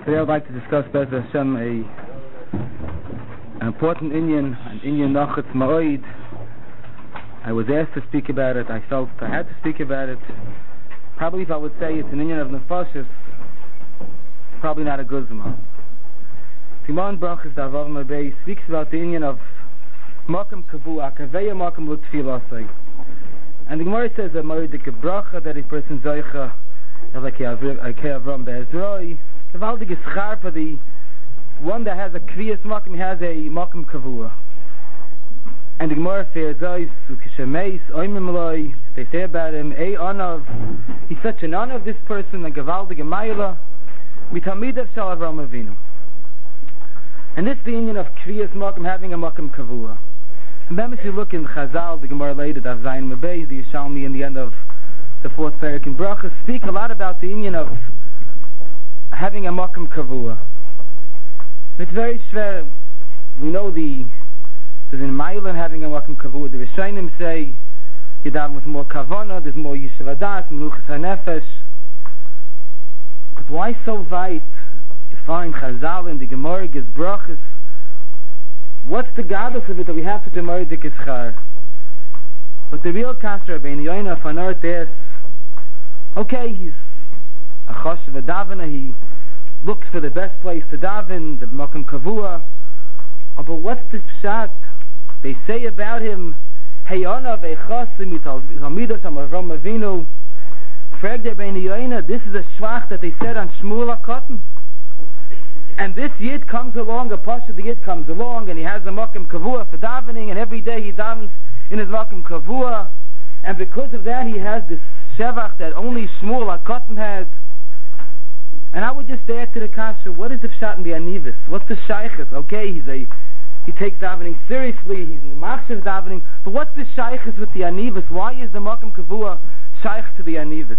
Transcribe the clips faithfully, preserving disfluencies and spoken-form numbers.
Today I'd like to discuss Bez Hashem a an important Inyan, an Inyan Nachatz Ma'oid. I was asked to speak about it. I felt I had to speak about it. Probably if I would say it's an Inyan of Nefashis, probably not a good Zman. Simon Brachas Davav Mabei speaks about the Inyan of Makam Kavua, Kaveya Makam Lutfilasai. And the Gemara says that Ma'odik Bracha, that a person Zaycha, like Avram Be'ezroi, the Valdig is Schar for the one that has a Kriyas Makam, he has a Makam Kavua. And the Gemara says, Ukishameis, Oimimloi, they say about him, A Anav, he's such an honor of this person, like a Valdig Mayla, Mitamidav Shal Avram Avinu. And this is the union of Kriyas Makam having a Makam Kavua. And then if you look in Chazal, the Gemara later, Dav Zayin Mebei, the Yishalmi in the end of the fourth parak in Bracha, speak a lot about the union of having a Makam Kavua. It's very schwer. We know the there's in Mailan having a Makam Kavua. The Rishonim say you daven with more Kavana, there's more Yishuv Adas, Menuchas HaNefesh. But why so weit? You find Chazal in the Gemara gives brachas. What's the gadlus of it that we have to do Ma'odik Ischar? But the real Kasher Rabbeinu Yoina Fanor says, okay, he's a Choshev Davana, he looks for the best place to daven, the Makam Kavua. Oh, but what's the pshat? They say about him, Heyana ve'chasim Talmidos Avram Avinu. Frag Rabbeinu Yoina, this is a shvach that they said on Shmuel HaKatan. And this Yid comes along, a Pasha the Yid comes along, and he has a Makam Kavua for davening, and every day he davens in his Makam Kavua, and because of that he has this Shevach that only Shmuel HaKatan had. And I would just add to the Kasha, what is the Pshat in the Anivis? What's the Shaykhis? Okay, he's a, he takes davening seriously, he's in the Machshav davening, but what's the Shaykhis with the Anivis? Why is the Makam Kavua Shaykh to the Anivis?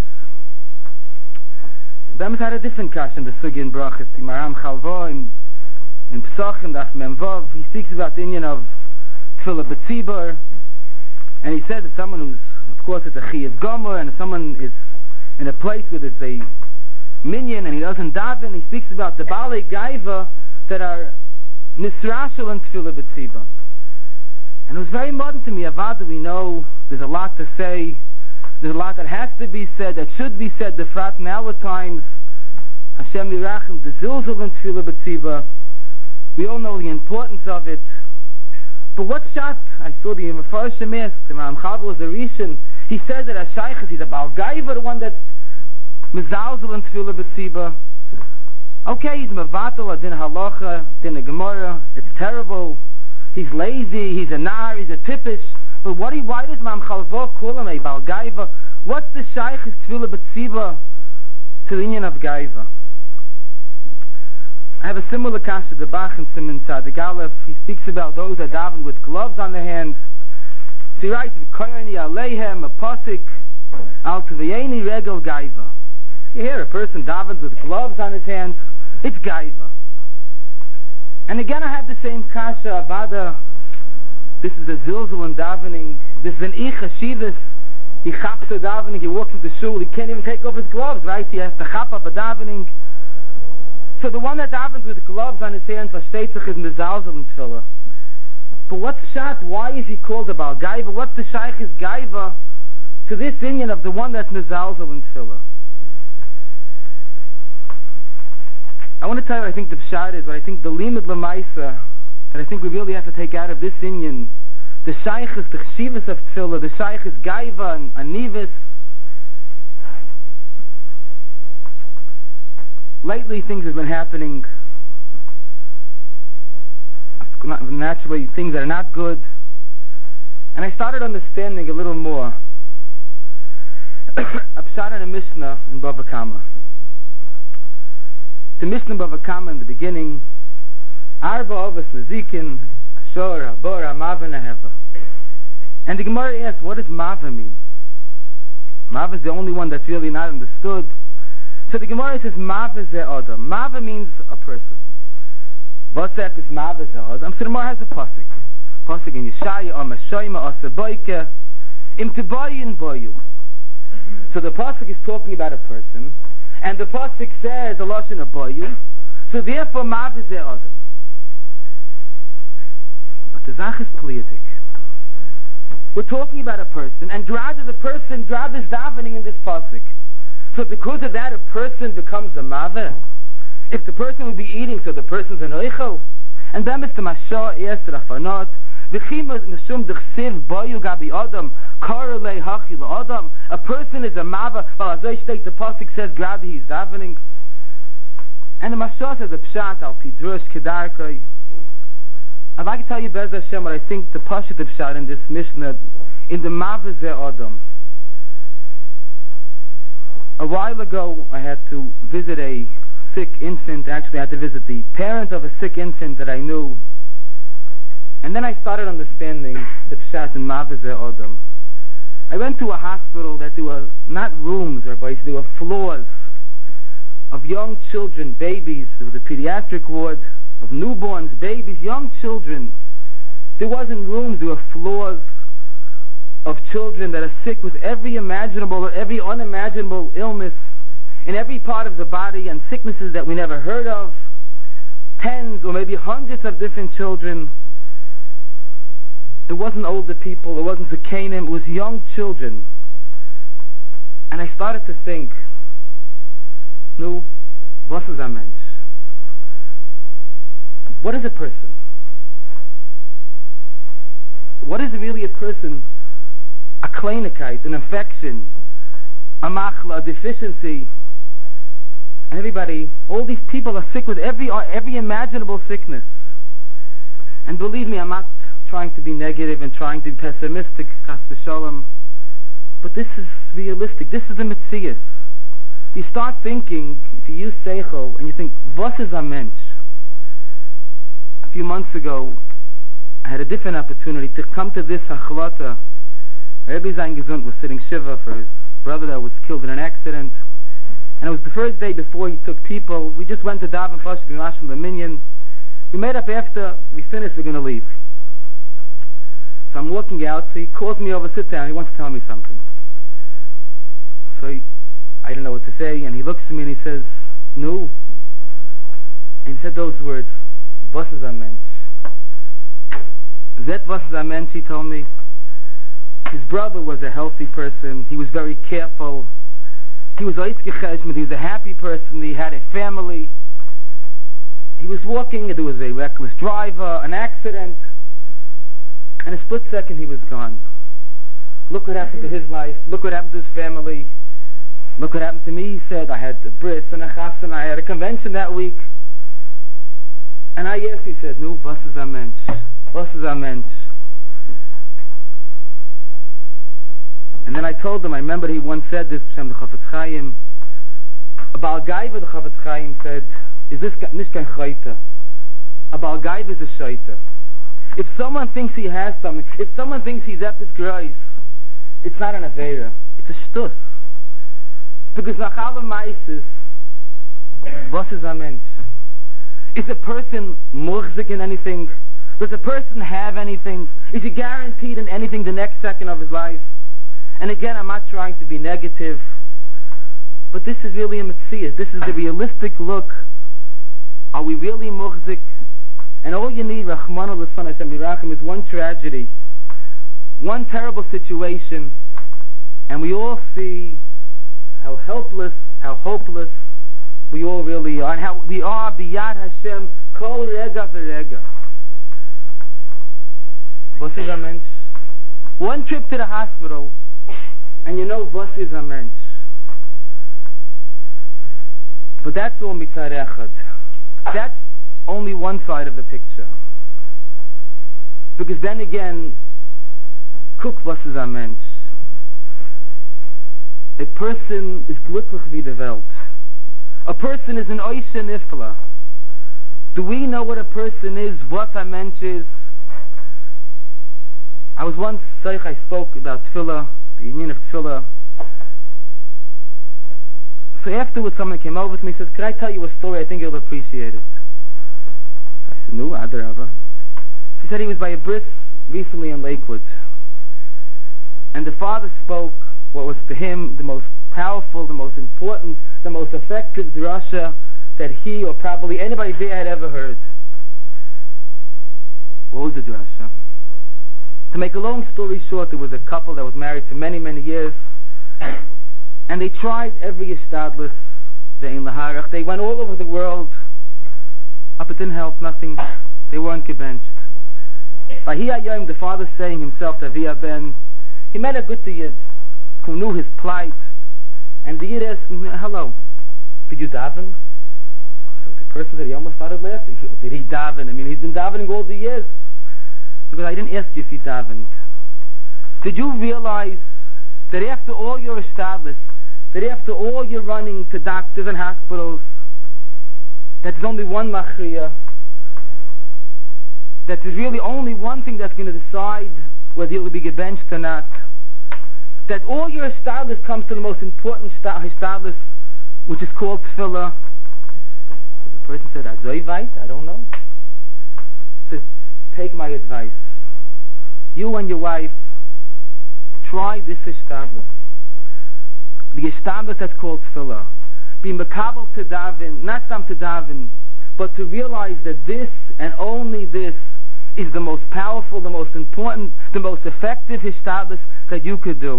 Bemis had a different Kasha in the Sugi in Brachas, the Maram Chalva in, in Pesachim, Daf Memvav. He speaks about the Inyan of Tfilah B'tzibur, and he says that someone who's, of course, it's a Chiyav Gomer, and if someone is in a place where there's a minyan and he doesn't daven, he speaks about the Balei Gaiva that are Nisrashal and Tfilah B'tzibur. And it was very modern to me. Avada, we know there's a lot to say. There's a lot that has to be said, that should be said, the frat now at times. Hashem Yirachim, the Zilzul and Tfilah B'tzibur. We all know the importance of it. But what shot? I saw the Mefarshim ask, the Ram Chav was a Rishon. He says that a Shaykhis, he's a Baal Gaiva, the one that's Mezalzul and Tfilah B'tzibur. Okay, he's Mevatel, Adin Halacha, Din Gemara. It's terrible. He's lazy, he's a Nar, he's a Tippish. But what he, why does Mam Chalva call him a Baal Gaiva? What's the Shaykhis Tfilah B'tzibur to the Inyan of Gaiva? I have a similar kasha, the Bach and Simon Tzadik Aleph. He speaks about those that daven with gloves on their hands. So he writes, V'koyani aleihem, a posik, al tvayeni regel Gaiva. You hear a person davens with gloves on his hands, it's Gaiva. And again I have the same kasha, Avada. This is a zilzul in davening. This is an ich hashivas. He chaps a davening. He walks into shul. He can't even take off his gloves, right? He has to chap up a davening. So the one that davens with gloves on his hands, vashteitzach, is mezalzel in tefillah. But what's shat? Why is he called a Baal Gaiva? What's the shaykhis Gaiva to this inyan of the one that's mezalzel in tefillah? I want to tell you what I think the pshat is, what I think the limud lemaisa, that I think we really have to take out of this inyan, the shaykhis, the chshivas of tefillah, the shaykhis Gaiva and anivis. Lately things have been happening, naturally things that are not good, and I started understanding a little more. A pshat and a mishnah in Bava Kama. The mishnah Bava Kama in the beginning, Arba Ovas Mazikin, Ashor, Abor, Mava, Neheva. And the Gemara asks, what does Mava mean? Mava is the only one that's really not understood. So the Gemara says, Mava ze Adam. Mava means a person. Vasep is Mava ze Adam. So the Gemara has a pasuk. Pasuk in Yeshaya, Am Hashoyma, Asa Boike, Im Tebayin Boyu. So the pasuk is talking about a person, and the pasuk says a lashon of boyu. So therefore, Mav is their Adam. But the Zach is politic. We're talking about a person, and Grad is a person, Grad is davening in this pasuk. So because of that, a person becomes a Maveh. If the person would be eating, so the person's an Oichel. And then Mister Mashah is Rafanot. A person is a Maveh. Well, as I state, the pasuk says Grad he's davening. And the Mashah says a Pshat al Pidrush Kedarkoi. I'd like to tell you, Bez Hashem, what I think the Pashat of Pshat in this Mishnah, in the Maveh Zeh Adam. A while ago, I had to visit a sick infant. Actually, I had to visit the parent of a sick infant that I knew. And then I started understanding the Pshat in Maveh Zeh Adam. I went to a hospital that there were not rooms, or there were floors of young children, babies. There was a pediatric ward of newborns, babies, young children. There wasn't rooms, there were floors of children that are sick with every imaginable or every unimaginable illness in every part of the body, and sicknesses that we never heard of. Tens or maybe hundreds of different children. It wasn't older people, it wasn't Zakanim, it was young children. And I started to think, nu, was is a mensch? What is a person? What is really a person? A kleinigkeit, an infection, a machla, a deficiency. And everybody, all these people are sick with every every imaginable sickness. And believe me, I'm not trying to be negative and trying to be pessimistic, chas v'sholom. But this is realistic. This is the metzias. You start thinking, if you use seichel, and you think, was is a mensch? A few months ago, I had a different opportunity to come to this achlata. Rabbi Zayin Gesund was sitting shiva for his brother that was killed in an accident. And it was the first day before he took people. We just went to daven Fashid B'Mash in the Minyan. We made up after we finished, we're going to leave. So I'm walking out, so he calls me over, sit down, he wants to tell me something. So he, I don't know what to say, and he looks at me and he says, "Nu." And he said those words, "Was is a mensch?" That was a mensch, he told me. His brother was a healthy person, he was very careful, he was he was a happy person, he had a family. He was walking, there was a reckless driver, an accident. In a split second he was gone. Look what happened to his life, look what happened to his family, look what happened to me. He said, I had a bris and a chassan, I had a convention that week. And I asked, he said, "Nu, was is a mensch? Was is a mensch?" And then I told him, I remember he once said this, Shem the Chafetz Chaim, a Baal Gaiva, the Chafetz Chaim said, is this nicht kein chayta? A Baal Gaiva is a shayta. If someone thinks he has something, if someone thinks he's epis greis, it's not an aveira, it's a shtus. Because nach alle meises, was is a mensch? Is a person muhzik in anything? Does a person have anything? Is he guaranteed in anything the next second of his life? And again, I'm not trying to be negative, but this is really a metzias. This is the realistic look. Are we really muhzik? And all you need, Rahman al-San Hashem Yirachim, is one tragedy, one terrible situation, and we all see how helpless, how hopeless we all really are, and how we are biyad Hashem, kol rega v'rega. Was is a mensch? One trip to the hospital, and you know was is a mensch. But that's all mitzad echad. That's only one side of the picture. Because then again, guck was is a mensch. A person is glücklich wie der Welt. A person is an oisha nifla. Do we know what a person is, what a mensch is? I was once, I spoke about tefillah, the union of tefillah. So afterwards someone came over to me and said, "Could I tell you a story? I think you'll appreciate it." I said, "No, adarabah." She said he was by a bris recently in Lakewood. And the father spoke what was to him the most powerful, the most important, the most effective drasha that he or probably anybody there had ever heard. What was the drasha? To make a long story short, there was a couple that was married for many, many years, and they tried every ishtadlus, ve'in laharach. They went all over the world, up it didn't help, nothing. They weren't gebenched. Vahiyayim, the father saying himself to Aviyah Ben, he met a good Yid who knew his plight, and the Yid asked him, hello, did you daven? So the person said, he almost started laughing. Did he daven? I mean, he's been davening all the years. Because I didn't ask you if he davened. Did you realize that after all your established, that after all you're running to doctors and hospitals, that there's only one machriya, that there's really only one thing that's going to decide whether you'll be gebenched or not, that all your established comes to the most important established, which is called tefillah. So the person said, Azoivite? I don't know. He says, take my advice. You and your wife, try this established. The established that's called tefillah. Be makabel to daven, not some to daven, but to realize that this and only this is the most powerful, the most important, the most effective hishtadlus that you could do.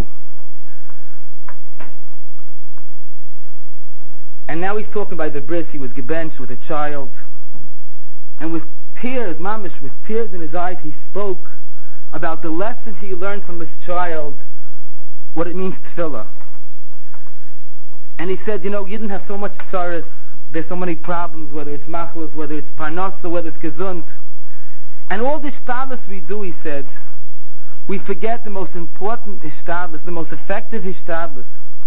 And now he's talking by the bris. He was gebenched with a child, and with tears, mamish, with tears in his eyes, he spoke about the lessons he learned from his child, what it means tefillah. And he said, you know, you didn't have so much tsaris. There's so many problems, whether it's machlos, whether it's parnasa, whether it's gesund. And all the ishtadlus we do, he said, we forget the most important ishtadlus, the most effective ishtadlus,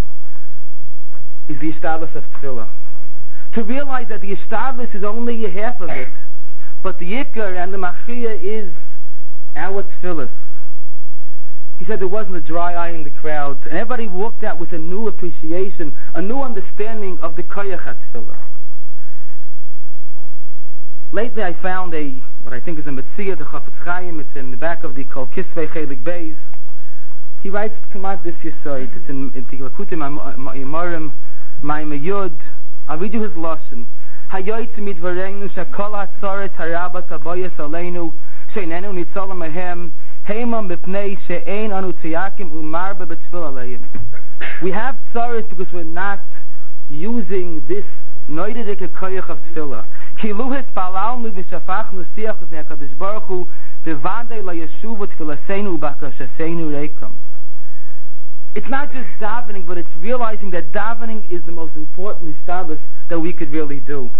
is the ishtadlus of tefillah. To realize that the ishtadlus is only a half of it, but the ikar and the machriya is our tefillahs. He said there wasn't a dry eye in the crowd, and everybody walked out with a new appreciation, a new understanding of the koyach tefillah. Lately I found a, what I think is a Metzia, the Chafetz Chaim. It's in the back of the Kol Kisvei Chelik Beis. He writes Kamat this Yisoid. It's in the Lakutim Yimorim Maim Yud. I'll read you his lashon. Hayoytz midvareinu shakol hatzoret harabas aboyes aleinu sheinenu nitzolam ahem heima mipnei she'ein anu tziyakim umarba b'tfil aleim. We have tzoret because we're not using this noididik koyach of tefillah. Kiluhes palalnu v'shafachnu siach v'nei HaKadosh Baruch Hu v'vandei la yeshuvu tfilaseinu u'bakashaseinu reikam. It's not just davening, but it's realizing that davening is the most important ishtadlus that we could really do.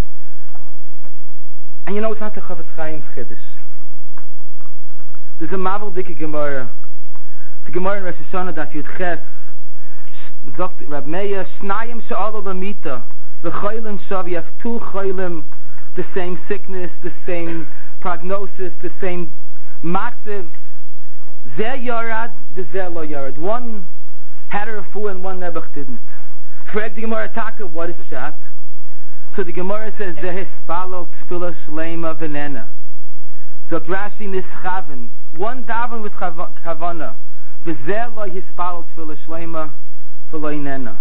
And you know, it's not the Chafetz Chaim's chiddush. There's a Mavel Dike Gemara. The Gemara in Rosh Hashanah Daf Yud Ches. Zogt Rab Meir, Shnayim she'alo b'mita. The chaylim shav, you have two chaylim, the same sickness, the same prognosis, the same matziv. Zeh yarad, the zeh lo yarad. One had a refu and one nebuch didn't. Frag the Gemara Taka, what is pshat? So the Gemara says, Zeh hispalo tefillah shleima v'nena. Zot Rashi nischaven. One daven with kavana. V'zeh lo hispalo tefillah shleima v'lo nena.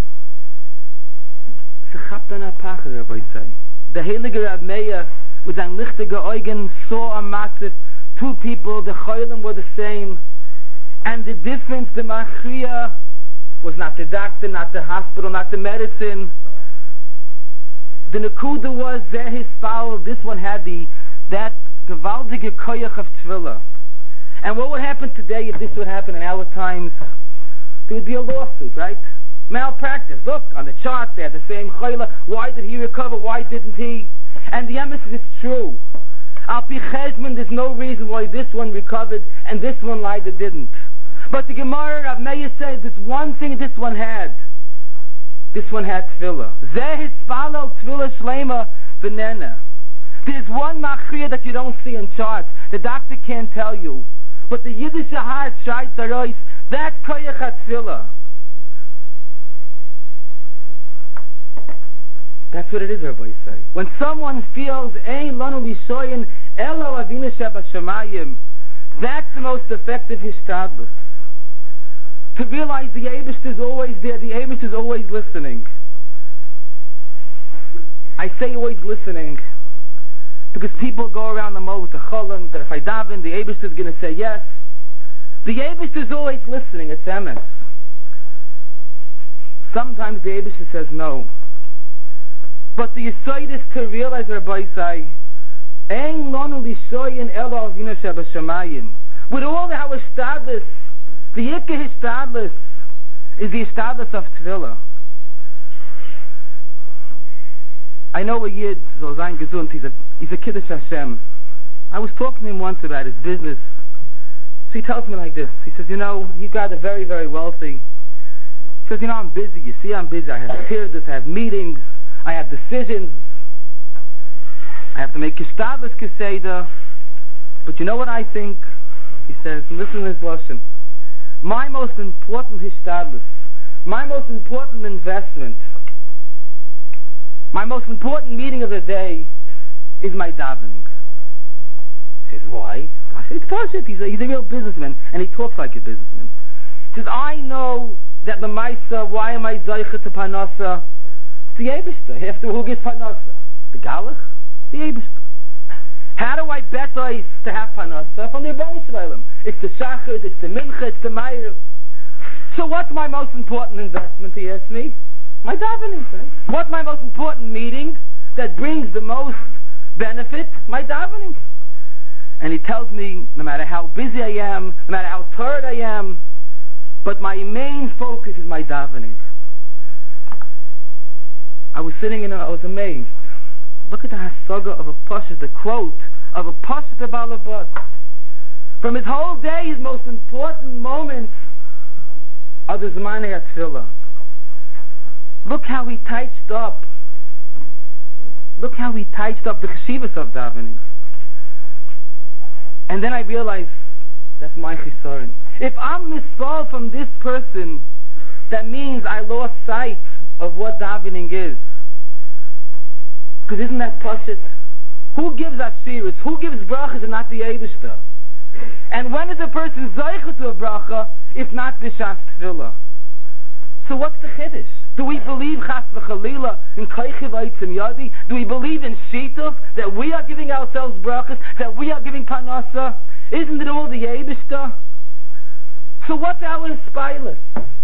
The Heilige Rab Meir with ein lichtige Augen saw a matzif, two people, the cholim were the same, and the difference, the machriya, was not the doctor, not the hospital, not the medicine. The nekuda was zeh hispal. This one had the that gewaltige koyach of tefillah. And what would happen today if this would happen in our times? There would be a lawsuit, right? Malpractice. Look, on the charts they had the same chayla. Why did he recover? Why didn't he? And the emphasis is it's true. Al pi cheshbon, there's no reason why this one recovered and this one lied that didn't. But the Gemara Rav Meir says there's one thing this one had. This one had tefillah. Zeh hispalo tefillah shleima v'nena. There's one machriya that you don't see in charts. The doctor can't tell you. But the Yiddish heart, shait zarois, that koyach tefillah. That's what it is, Rabbi say. When someone feels ein lanu lishoyin elo avinu shebashamayim, that's the most effective hishtadlus. To realize the Eibush is always there, the Eibush is always listening. I say always listening, because people go around the mo with the cholim that if I daven, the Eibishter is going to say yes. The Eibishter is always listening. It's emes. Sometimes the Eibishter says no. But the Yesod is to realize, Rabbi Isai, Ein lanu lishoyin elo avinu shebashamayim. With all the how established, the Yikah established is the established of Tefillah. I know a Yid, Zozain Gesund, he's a, he's a Kiddush Hashem. I was talking to him once about his business. So he tells me like this. He says, you know, he's got a very, very wealthy. He says, you know, I'm busy. You see, I'm busy. I have periods, I have meetings, I have decisions. I have to make Kishtadlis Keseda. But you know what I think? He says, and listen to his lesson. My most important Hishtadlis, my most important investment, my most important meeting of the day is my davening. He says, why? I say, it's Pashut. He's a, he's a real businessman, and he talks like a businessman. He says, I know that the Maisa, why am I Zaycha to Panasa? It's the Eibishter. After who gives Panasa? The Galach? The Eibishter. How do I bet ice to have Panasa? From the Rebbeinu Shalom. It's the Shachar, it's the Mincha, it's the Meir. So what's my most important investment, he asks me? My davening, right? What's my most important meeting that brings the most benefit? My davening. And he tells me, no matter how busy I am, no matter how tired I am, but my main focus is my davening. I was sitting and I was amazed. Look at the hasaga of a Pashut, the quote of a Pashut the Balabas. From his whole day, his most important moments are the Zmanei HaTfilah. Look how he touched up. Look how he touched up the cheshivas of davening. And then I realized that's my chisaron. If I'm misfall from this person, that means I lost sight of what davening is. Because isn't that Pashut? Who gives ashiras? Who gives brachas and not the Eibishter? And when is a person zaycha to a bracha if not the Shas Tefillah? So what's the chiddush? Do we believe chas v'chalila in koichiv eitzim yadi? Do we believe in shituf, that we are giving ourselves brachas, that we are giving panasa? Isn't it all the Eibishter? So what's our spilus?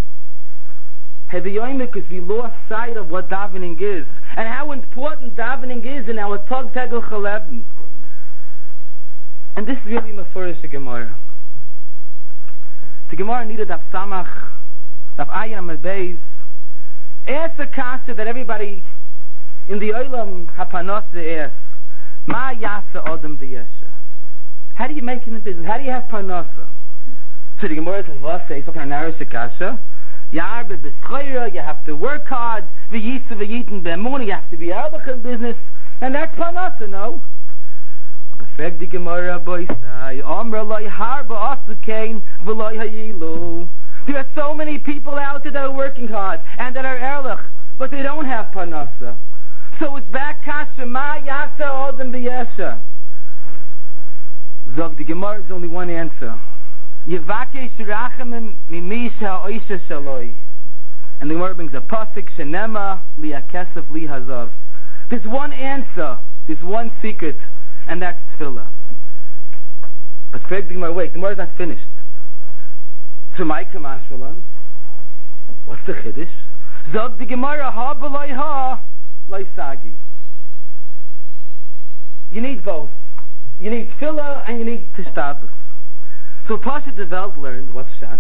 Because we lost sight of what davening is and how important davening is in our Tog Tegel Chaleben. And this is really Mefurish the Gemara. The Gemara needed Daf Samach, Daf Ayin Amud Beis. Ask a kasha that everybody in the Olam HaPanasa asks, Ma Yasa Odom V'Yesha. How do you make in the business? How do you have Panasa? So the Gemara says, what say? So can I narrow the kasha? You have to work hard, you have to be out of the business, and that's Panasa, no? There are so many people out there that are working hard and that are erlich, but they don't have Panasa. So it's back kasha, ma yasa odem b'yesha. Zog the Gemara, there's only one answer. And the Gemara brings a pasuk shenema liakesef lihazav. There's one answer, there's one secret, and that's tefillah. But Fred, the Gemara, wait, the Gemara is not finished. So my kamashvalan, what's the chiddush? Zog the Gemara ha b'loi ha loi sagi. You need both. You need tefillah and you need tishtadlus. So Pashut the Welt learned what's shat.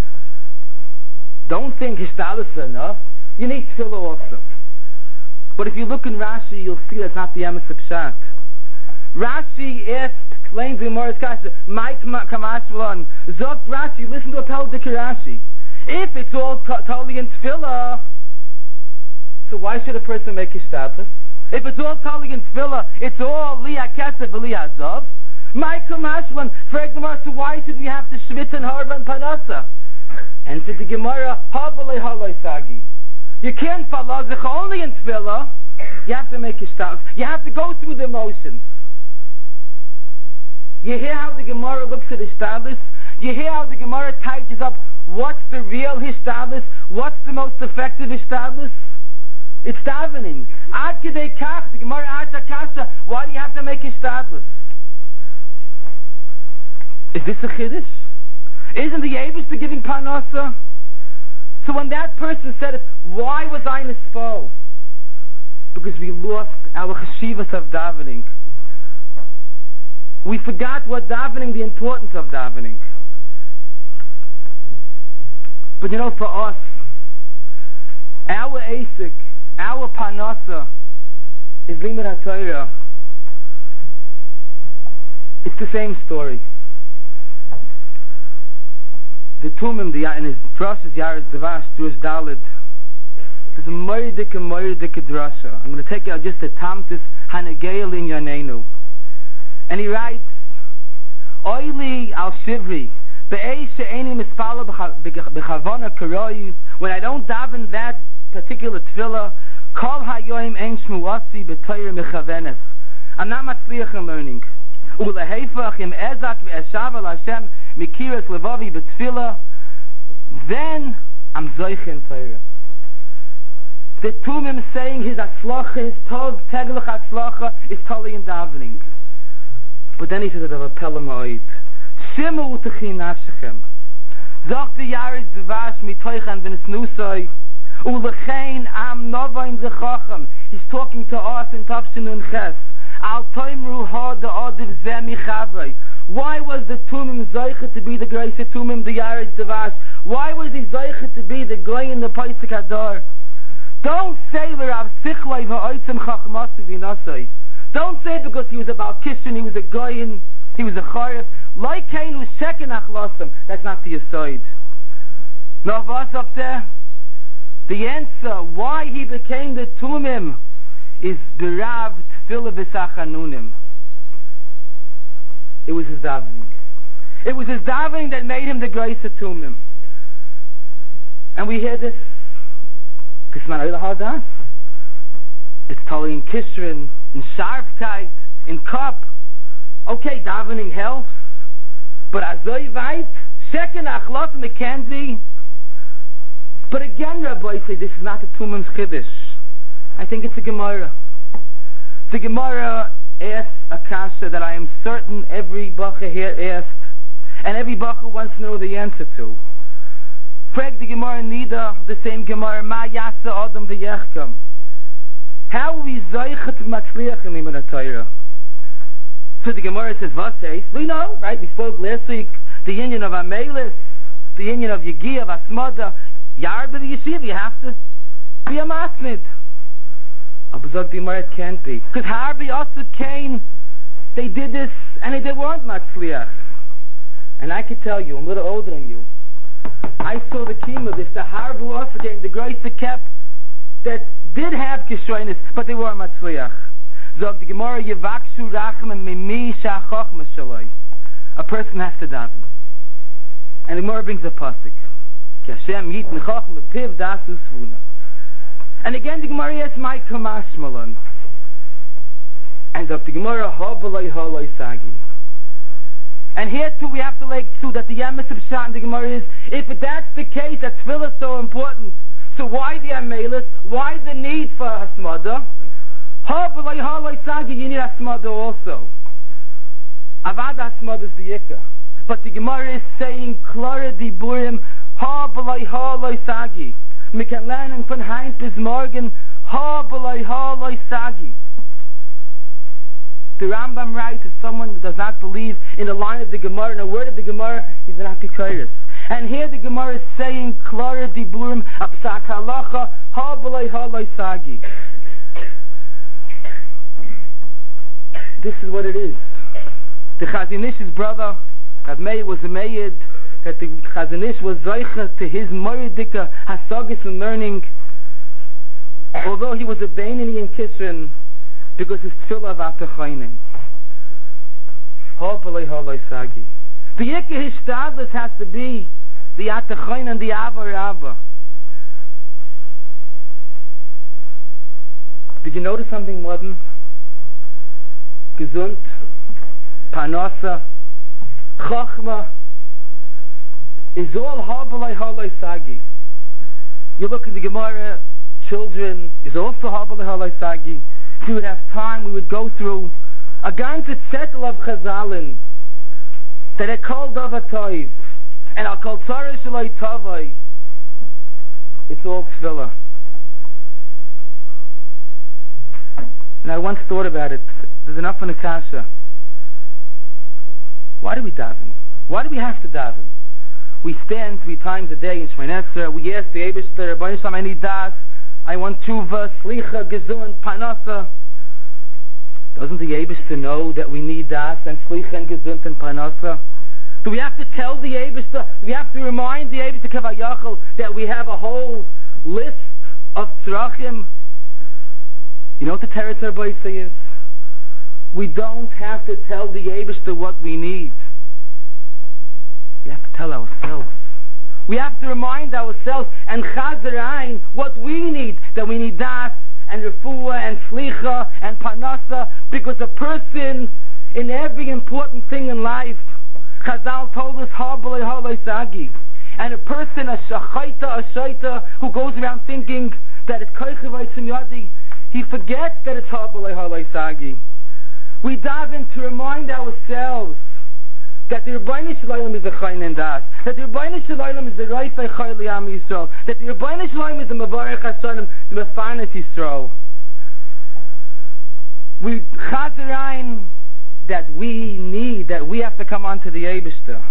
Don't think Hishtadlus is enough. You need tefillah also. But if you look in Rashi, you'll see that's not the emes of pshat. Rashi asked, explains the Gemara's kasha, Mike Kamashvalan, Zok Rashi, listen to a Peldik Rashi. If it's all totally in tefillah, so why should a person make Hishtadlus? If it's all totally in tefillah, it's all Liya Kesef Liya Zav. Michael Mashman, Frag the Gemara, so why should we have to schwitz and harva and panasa? And to the Gemara, habalei haloi sagi. You can't follow zich only in tefillah. You have to make a stop. You have to go through the motions. You hear how the Gemara looks at hishtadlus? You hear how the Gemara touches up what's the real hishtadlus? What's the most effective hishtadlus? It's davening. Ad kedei kach, the Gemara asks Akasha, why do you have to make ishtadlus? Is this a chiddush? Isn't the Eibishter giving parnasa? So when that person said it, why was I nispal? Because we lost our cheshivas of davening. We forgot what davening, the importance of davening. But you know, for us, our asik, our parnasa is limud haTorah. It's the same story. The Tumim, the in his Drashas Yaris Devash, Drush Dalid, there's a Moridika Moridika Drasha. I'm going to take out just a Tamtis Hanegeil in Yanenu. And he writes, Oili al Shivri, Be'ei she'eni mispala b'chavona karoi, when I don't daven that particular tefillah, Kol hayoim ein shmuasi b'toyer mechavenes. I'm not matzliach in learning. Uleheifach im ezak ve'eshav al Hashem mikiras levavi b'tefillah, then I'm zoich in Torah. The Tumim saying his atzlacha, his tog, teglach atzlacha, is totally in davening. But then he says, "Adav apel ma'oid, shimu utachin nafshechem, zog the yaris devash mitoichan v'nesnusoi, ulechein am novain zechachem." He's talking to us in Tafshinun Ches. Al toimru ha da odiv zeh michavrei. Why was the Tumim zoicha to be the grace of Tumim, the yaris devash? Why was he zoicha to be the goy in the Paisik Hadar? Don't say l'Rav Sichloi v'oitzim chachmasi v'nasoi. Don't say because he was about Kishin, he was a goyin, he was a charif. Like Cain was checking achlosam. That's not the aside. No, what's up there? The answer why he became the Tumim is berav tefillah v'sachanunim. It was his davening. It was his davening that made him the grace of Tumim. And we hear this. It's totally in Kishrin, in Sharfkeit, in Kop. Okay, davening helps, but azoi vayt, second achlosam it can be. But again, Rabbi say this is not the Tumim's chiddush. I think it's a Gemara. The Gemara asks a kasha that I am certain every bacha here asked, and every bacha wants to know the answer to. Frag the Gemara Nida, the same Gemara, Ma Yasa Adam V'Yechkam. How are we zoichet v'matzliach in limud haTorah? So the Gemara says, what says? We know, right? We spoke last week, the union of Amelis, the union of Yegiya, of Asmada, Yarb of the Yeshiva, you have to be a masmid. Abuzog the Gemara, it can't be. Because Harbi also came, they did this, and they weren't matzliach. And I could tell you, I'm a little older than you, I saw the kima, this the Harbu also came, the grace of Kep, that did have Kishroinis, but they were matzliach. Zog the Gemara, Yevakshu Rachem Mimi Shachachma Shaloi. A person has to daven. And the Gemara brings a pasuk. Ki Hashem yit nechachim bepiv dasu svuna. And again the Gemara asks, my kamash malon. And Zog the Gemara, ha b'loi ha loi sagi. And here too we have to lay too that the Yemes of Pshat in the Gemara is, if that's the case, that tefillah is so important, so why the Amelis? Why the need for Hasmada? Ha b'loi ha loi sagi, you need Hasmada also. Avad Hasmada is the Yikah. But the Gemara is saying, Klara diburim, ha b'loi ha loi sagi. We can learn from Heinz bis morgen, ha b'loi ha loi sagi. The Rambam writes, if someone does not believe in the line of the Gemara, in a word of the Gemara, he's an apikoros. And here the Gemara is saying, Klara diburim, apsak halacha, ha b'loi ha loi sagi. This is what it is. The Chazon Ish's brother, Rav Meir, was a Meir, that the Chazon Ish was zoicha to his moridika hasagis and learning, although he was a Beinani in Kishrin, because his tefillah of atachaynim. Ha b'loi ha loi sagi. The Yikah Hishtadlis has to be the atachaynim and the Ava Rabba. Did you notice something modern? Gesund, Parnasa, Chachma, is all ha b'loi ha loi sagi. You look in the Gemara, children is also Habal Halai Sagi. If we would have time, we would go through a ganze zettel of Chazalin that are called Davatoiv and are called Tzara Shalai Tavai. It's all tefillah. And I once thought about it. There's enough in the kasha. Why do we daven? Why do we have to daven? We stand three times a day in Shemini Esrei. We ask the Eibishter, Rebbeinu Shalom, I need das. I want tshuva, slicha, gezun, panasa. Doesn't the Eibishter know that we need das and slicha and gezun and panasa? Do we have to tell the Eibishter? Do we have to remind the Eibishter Kavayachal that we have a whole list of tzrachim? You know what the Teretz Arbaisa is? We don't have to tell the Eibishter what we need. We have to tell ourselves. We have to remind ourselves and Chazarain what we need. That we need das and refuah and slicha and panasa, because a person in every important thing in life, Chazal told us Habal Halai Sagi. And a person, a shachaita, a shaita, who goes around thinking that it's koichevayt yadi, he forgets that it's Habal Halai Sagi. We daven to remind ourselves that the Rebbeinu Shalom is the Chayin and Das, that the Rebbeinu Shalom is the Reifei Chayil Yam Yisrael, that the Rebbeinu Shalom is the Mevarech Hashanim, the Mefanet Yisrael. We Chazarain that we need, that we have to come on to the Eibishter.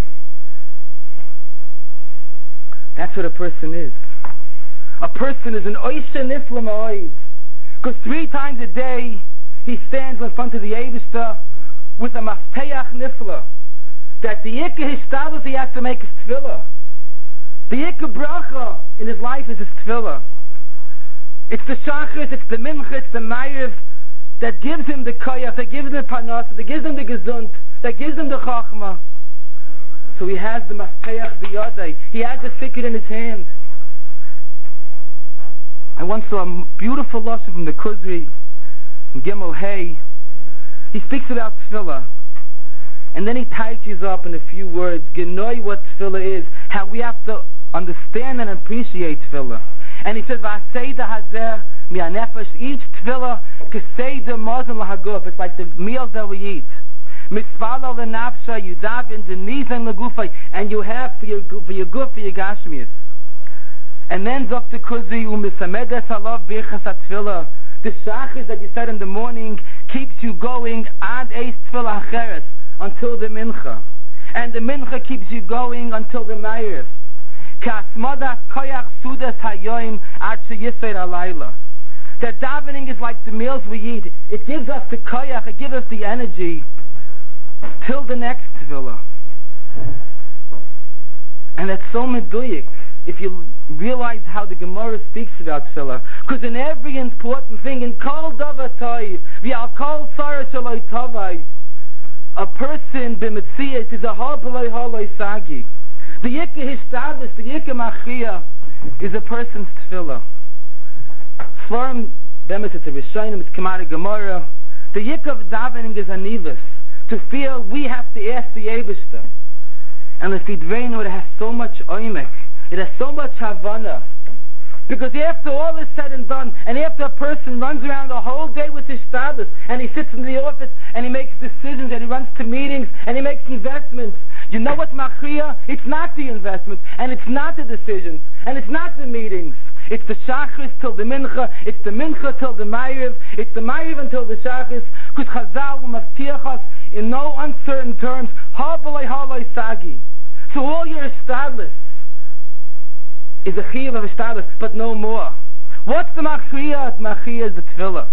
That's what a person is. A person is an Oisha Nifla Ma'oid, because three times a day he stands in front of the Eibishter with a Mafteach Nifla, that the Ikka Hishtadus he has to make his Tefillah. The Ikka Bracha in his life is his Tefillah. It's the Shachris, it's the Mincha, it's the Mayev that gives him the Koyach, that gives him the Parnasa, that gives him the Gesund, that gives him the Chachma. So he has the Mafteach B'yadai. He has the ticket in his hand. I once saw a beautiful lesson from the Kuzri in Gimel Hay. He speaks about Tefillah, and then he touches up in a few words, Genoi, what Tefillah is, how we have to understand and appreciate Tefillah. And he says, V'aseidah hazeh mi'anefesh, each Tefillah, k'seidah mazen l'haguf, it's like the meals that we eat. Misfalo l'nafsha, you daven, denizen l'gufay, and you have for your, for your guf, for your gashmias. And then Zokta Kuzi, u'misamedes halav birchas ha-tefillah, the shachris that you said in the morning keeps you going ad eis tefillah acheres, until the mincha, and the mincha keeps you going until the ma'ariv. Kasmadas koyach sudas hayoim ad sheyiser alayla. That davening is like the meals we eat. It gives us the koyach, it gives us the energy till the next tefillah. And that's so meduyik if you realize how the Gemara speaks about tefillah. Because in every important thing, in kol davar toiv, v'al kol tzara shaloi tavai, a person b'metzias is a Habal Halai Sagi. The Yikka Hishtadus, the Yikka Machia, is a person's tefillah. Svarim bemes it's a Rishonim, it's Kamari Gemara. The Yikka of davening is anivus, to feel we have to ask the Eibishter. And the Fidreinu, it has so much oimek, it has so much havana. Because after all is said and done, and after a person runs around the whole day with his status, and he sits in the office, and he makes decisions, and he runs to meetings, and he makes investments, you know what machriya? It's not the investments, and it's not the decisions, and it's not the meetings. It's the shachris till the mincha, it's the mincha till the ma'ariv, it's the ma'ariv until the shachris, because Chazal will maftiach us in no uncertain terms, Habal Halai Sagi. So all your status is a chiyuv of a shtadus, but no more. What's the machriya? Machriya is the tefillah.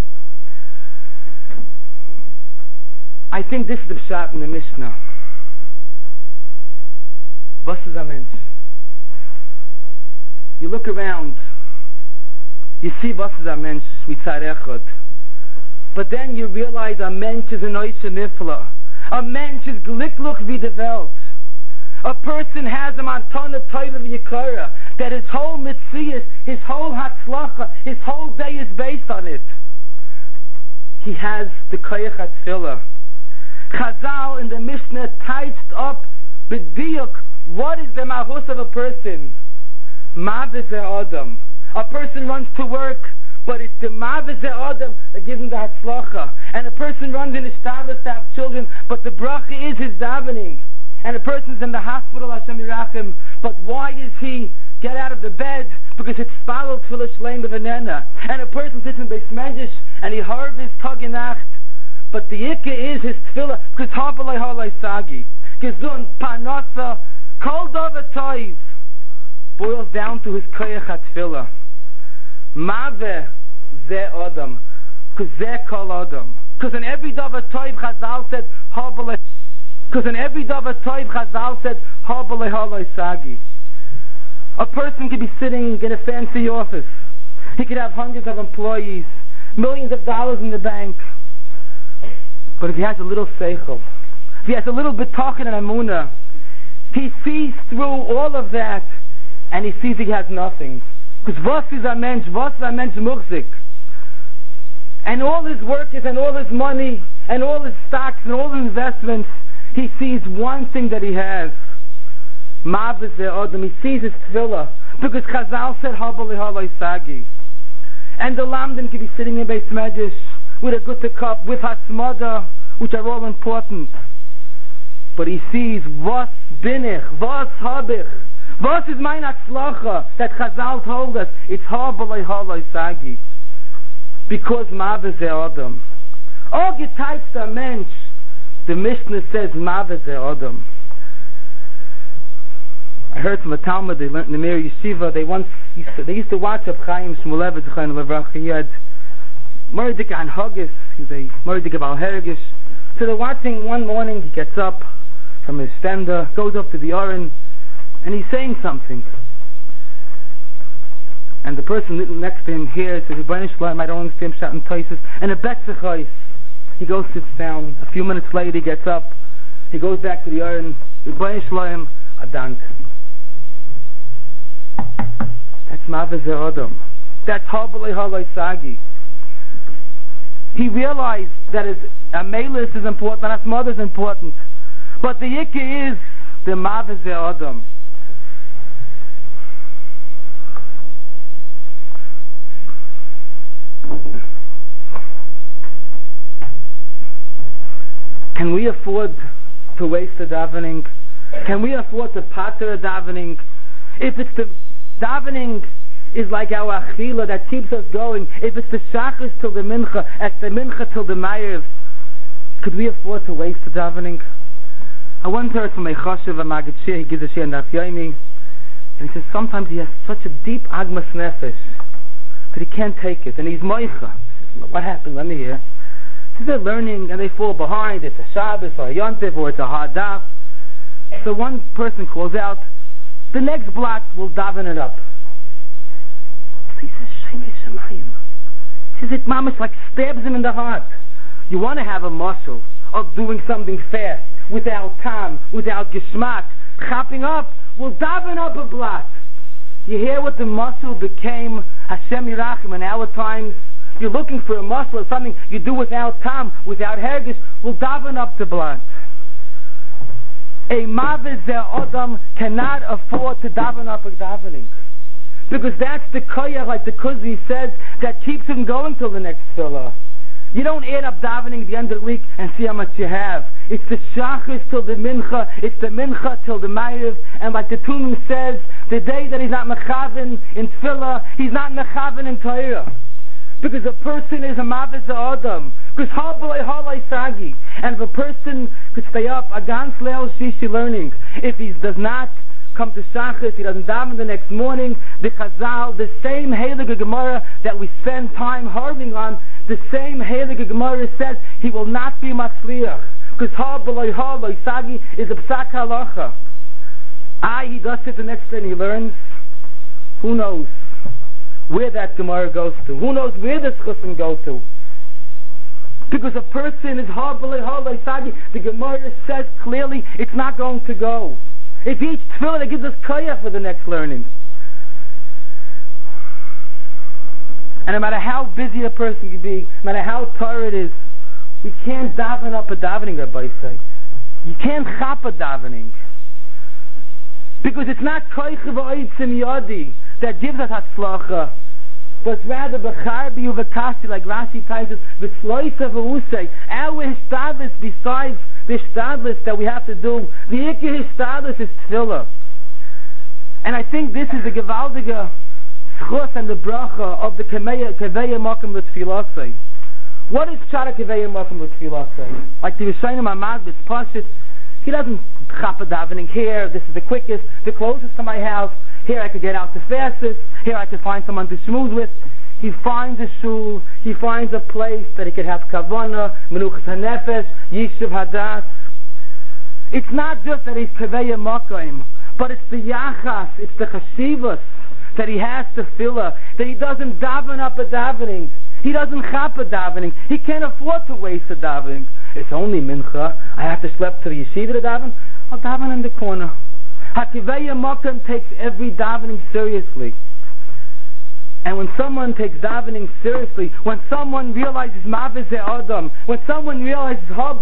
I think this is the pshat in the Mishnah. Was is a mensch? You look around, you see was is a mensch, mitzad echad. But then you realize a mensch is an oisha nifla. A mensch is glickluch wie de Welt. A person has a mantana toiv of yikara, that his whole mitzias, his whole hatzlacha, his whole day is based on it. He has the koyach hatfilah. Chazal in the Mishnah touched up b'diuk. What is the mahus of a person? Mavis Adam. A person runs to work but it's the Maveh Ze Adam that gives him the Hatzlacha. And a person runs in his Shabbos to have children, but the bracha is his davening. And a person's in the hospital, Hashem Yirachim, but why is he get out of the bed? Because it's Spalal Tfilah Shleim B'Venena. And a person sits in Beis Medrash and he harv his Tag in Nacht, but the Ikka is his Tfilah, because Habalai Halai Sagi, Gezun, Parnasa, Kol Dava Toiv, boils down to his Koyach HaTfilah. Maveh Ze Adam, because Ze Kol Adam. Because in every Dava Toiv Chazal said, Habalai, because in every Dava Toiv Chazal said, Habalai Halai Sagi. A person could be sitting in a fancy office. He could have hundreds of employees, millions of dollars in the bank. But if he has a little seichel, if he has a little bit talking and amunah, he sees through all of that and he sees he has nothing. Because was is a mensch, was is a mensch muchzik. And all his workers and all his money and all his stocks and all his investments, he sees one thing that he has. Maveh Ze Adam, he sees his tefillah, because Chazal said Habalai Halai Sagi. And the Lamdan can be sitting in Beis Medrash with a gutta cup, with Hasmada, which are all important. But he sees was binich, was habich, was is mein Hatzlacha that Chazal told us. It's Habalai Halai Sagi, because Maveh Ze Adam. All getypes the mensch, the Mishnah says Maveh Ze Adam. I heard from a Talmud, they learned in the Meir Yeshiva, they once used to, they used to watch Reb Chaim Shmulevitz, he had Mordecai and Haggis, he was a Mordecai Baal Hergish. So they're watching, one morning he gets up from his fender, goes up to the Aron, and he's saying something. And the person next to him hears, says, I don't understand Pshat and Taisus, and a Betzachais. He goes, sits down, a few minutes later he gets up, he goes back to the Aron, Rebbeinu a dank. That's Maveh Ze Adam. That's Habalai Halai Sagi. He realized that his Amelis is important, and his mother is important, but the Yikka is the Maveh Ze Adam. Can we afford to waste the davening? Can we afford to pater a davening? If it's the davening is like our achila that keeps us going, if it's the shachris till the mincha, at the mincha till the mayev, could we afford to waste the davening? I once heard from a chashuv, a Maggid Shir, he gives a shir in Daf Yomi, and he says sometimes he has such a deep agmas nefesh that he can't take it, and he's moicha. What happened? Let me hear. So they're learning and they fall behind. It's a Shabbos or a Yontif or it's a hard daf. So one person calls out, the next block will daven it up. So he says, Shemay Shemayim. He says, it mamash like stabs him in the heart. You want to have a muscle of doing something fast, without time, without geschmack. Chopping up will daven up a block. You hear what the muscle became, Hashem Yirachim in our times? You're looking for a muscle or something you do without time, without hergish, will daven up the blood. A Maveh Ze Adam cannot afford to daven up a davening, because that's the koyach, like the Kuzi says, that keeps him going till the next tefillah. You don't add up davening at the end of the week and see how much you have. It's the shachris till the mincha, it's the mincha till the mayev, and like the Tumim says, the day that he's not mechaven in tefillah, he's not mechaven in Torah. Because a person is a Maveh Ze Adam. Because Habalai Halai Sagi. And if a person could stay up, a ganz leil shishi learning, if he does not come to Shachris, he doesn't daven the next morning, the Chazal, the same Heilige Gemara that we spend time harping on, the same Heilige Gemara says he will not be Matzliach. Because Habalai Halai Sagi is a Psak Halacha. Ah, he does it the next day and he learns. Who knows where that Gemara goes to? Who knows where the Schusim go to? Because a person is Habalai Halai Sagi, the Gemara says clearly it's not going to go. If each tefillah that gives us kaya for the next learning. And no matter how busy a person can be, no matter how tired it is, we can't daven up a davening, Rabbi say. You can't chap a davening. Because it's not koich v'oitzim yadi that gives us hatzlacha. but rather b'charbi uvekasi, like Rashi says, v'tzloisa v'usei. Our hishtadlis, besides the hishtadlis that we have to do, the ikki hishtadlis is tefillah. And I think this is the gewaldige schus and the bracha of the keveya makom l'tfilasei. What is pshat keveya makom l'tfilasei? Like the Rishonim Amad, it's pashit. He doesn't chapa davening here. This is the quickest, the closest to my house. Here I could get out the fastest. Here I could find someone to schmooze with. He finds a shul. He finds a place that he could have kavana, menuchas hanefesh, yishuv hadas. It's not just that he's keveya makom, but it's the yachas, it's the chashivas that he has to fill up, that he doesn't daven up a davening. He doesn't chapa davening. He can't afford to waste a davening. It's only mincha. I have to schlep to the yeshiva to daven. I'll daven in the corner. Hakiveya makom takes every davening seriously. And when someone takes davening seriously, when someone realizes maviz adam, when someone realizes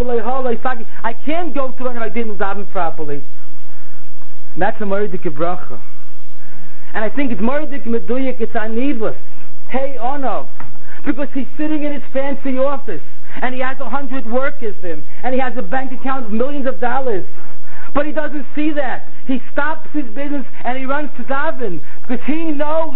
I can't go to learn if I didn't daven properly, that's a moridik bracha. And I think it's moridik meduyik, it's anivus, hey onov, because he's sitting in his fancy office, and he has a hundred workers with him, and he has a bank account of millions of dollars. But he doesn't see that. He stops his business and he runs to daven, because he knows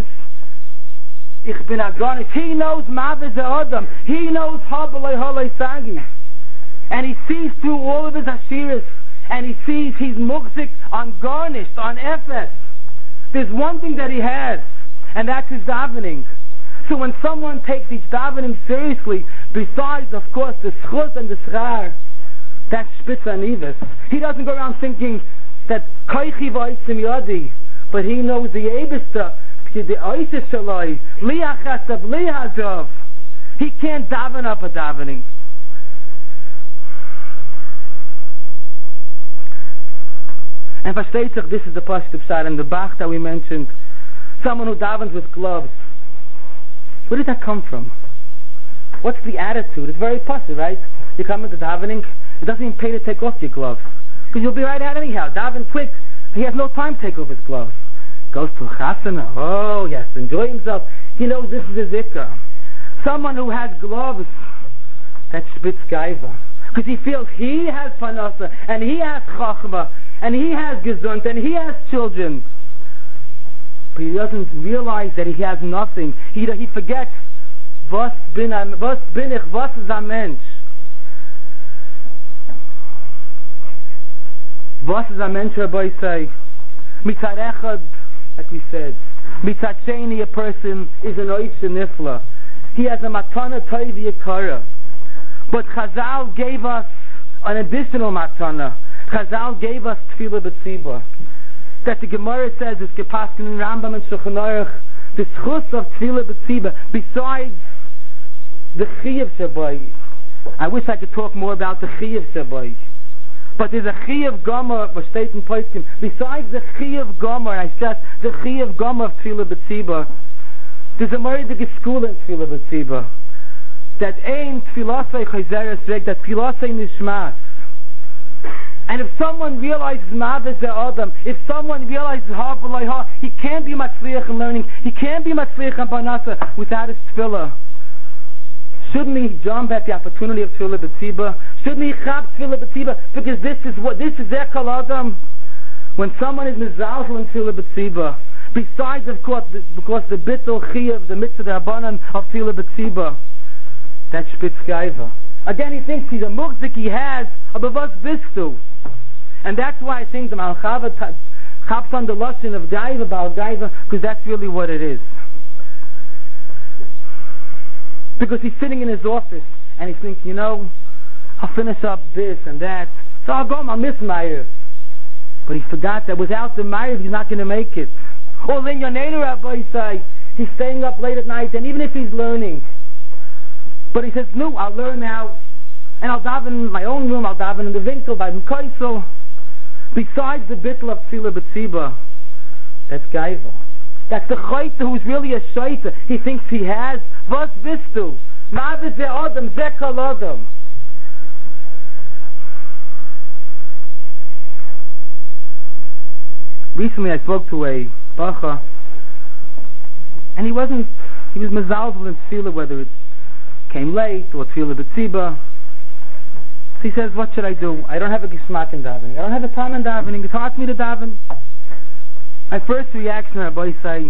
Ich bin agonish. He knows maviz adam. He knows habalei halei sagi. And he sees through all of his ashiras, and he sees he's muhzik on garnished, on efes. There's one thing that he has, and that's his davening. So when someone takes each davening seriously, besides, of course, the schus and the schar, that's spitz anivis. He doesn't go around thinking that koichi v'oitzim yadi, but he knows the Eibishter, the oisis shaloi, liachasav, lihazav. He can't daven up a davening. And versteht sich, this is the positive side, and the Bach that we mentioned, someone who davens with gloves. Where did that come from? What's the attitude? It's very positive, right? You come into davening, it doesn't even pay to take off your gloves, because you'll be right out anyhow. Daven quick. He has no time to take off his gloves. Goes to a chasana. Oh, yes, enjoy himself. He knows this is a zikr. Someone who has gloves, that's spitz gaiva, because he feels he has panasa, and he has chachma, and he has gesund, and he has children. But he doesn't realize that he has nothing. He he forgets, was bin was bin ich, was is a mensch? Was is a mensch, Rabbi say? Mitzad echad, like we said. Mitzad sheni, a person is an oish nifla. He has a matana toivi yakara. But Chazal gave us an additional matana. Chazal gave us tefillah b'tzibah. That the Gemara says is gepaskin in Rambam and Shulchan Aruch, the schus of tefillah b'tzibah, besides the chiyuv shabai. I wish I could talk more about the chiyuv shabai. But there's a chiyuv gomer for state and poskim. Besides the chiyuv gomer, I said the chiyuv gomer of tefillah b'tzibah, there's a moridik school in tefillah b'tzibah. That ain't tefillasei chayzeres reg, that tefillasei nishmas. And if someone realizes maviz adam, if someone realizes ha b'lai ha, he can't be matzliach in learning, he can't be matzliach in panasa without his tefillah. Shouldn't he jump at the opportunity of tefillah b'tzibah? Shouldn't he chab tefillah b'tzibah? Because this is what this is their kol adam. When someone is mizalzel in tefillah b'tzibah, besides of course the, because the bittul chiyuv, the mitzvah rabbanan of tefillah b'tzibah, that's spitz gaiva. Again, he thinks he's a muhzik, he has a bavas bistu. And that's why I think the Malchava chaps on the lashon of gaiva, bal gaiva, because that's really what it is. Because he's sitting in his office, and he's thinking, you know, I'll finish up this and that, so I'll go, I'll miss Ma'ariv. But he forgot that without the Ma'ariv, he's not going to make it. Or then Yonenu Rabbi say, he's staying up late at night, and even if he's learning, but he says, no, I'll learn now, and I'll daven in my own room, I'll daven in the winkel, by the Kaisel. Besides the bittul of tefillah b'tzibah, that's gaiva. That's the chayta who's really a shaita. He thinks he has. Vas bistu. Maviz ze adam, ze kol adam. Recently I spoke to a bacha, and he wasn't, he was mezalzel in tefillah, whether it came late or tefillah b'tziba. So he says, what should I do? I don't have a geschmack in davening. I don't have a time in davening. It's hard for me to daven. My first reaction, Rabbi say,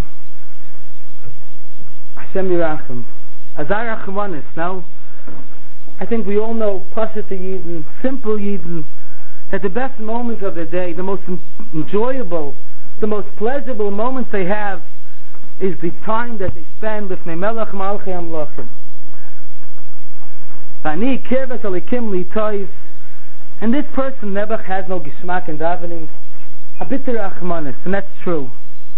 Hashem Yirachem, Azar Rachmanis. Now, I think we all know Pashat Yidden, simple Yidden, that the best moments of the day, the most enjoyable, the most pleasurable moments they have is the time that they spend with Melech Malchei Amlachim. Vani Kirves Alikim Li Toiv. And this person, Nebuch, has no geschmack in davening, a bitter Rachmanis, and that's true.